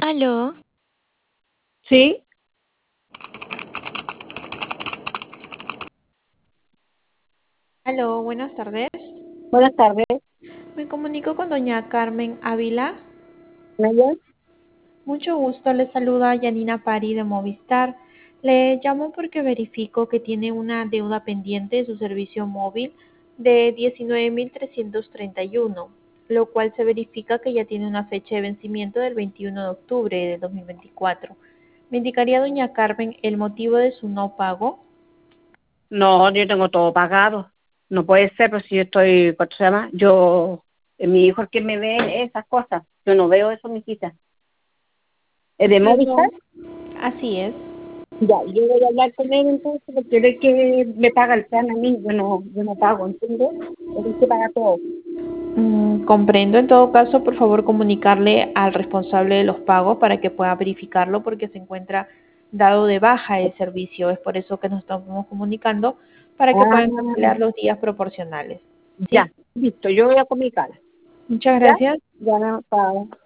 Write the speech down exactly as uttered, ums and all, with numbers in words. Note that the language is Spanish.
Aló, Sí, Aló, buenas tardes. buenas tardes. Me comunico con doña Carmen Ávila. Maya. Mucho gusto, le saluda Yanina Pari de Movistar. Le llamo porque verifico que tiene una deuda pendiente de su servicio móvil de diecinueve mil trescientos treinta y uno, lo cual se verifica que ya tiene una fecha de vencimiento del veintiuno de octubre de dos mil veinticuatro. ¿Me indicaría, doña Carmen, el motivo de su no pago? No, yo tengo todo pagado. No puede ser, pero si yo estoy, ¿cuánto se llama? Yo, eh, mi hijo es quien me ve esas cosas. Yo no veo eso, mijita. ¿Es de Entiendo. Movistar? Así es. Ya, yo voy a hablar con él entonces, porque él es que me paga el plan a mí. Yo no, yo no pago, ¿entiendes? Él es que paga todo. Mm, comprendo. En todo caso, por favor, comunicarle al responsable de los pagos para que pueda verificarlo porque se encuentra dado de baja el servicio. Es por eso que nos estamos comunicando para que Ah, puedan cancelar los días proporcionales. ¿Sí? ya, listo, yo voy a comunicar. Muchas ¿Ya? gracias. Ya, no, pago.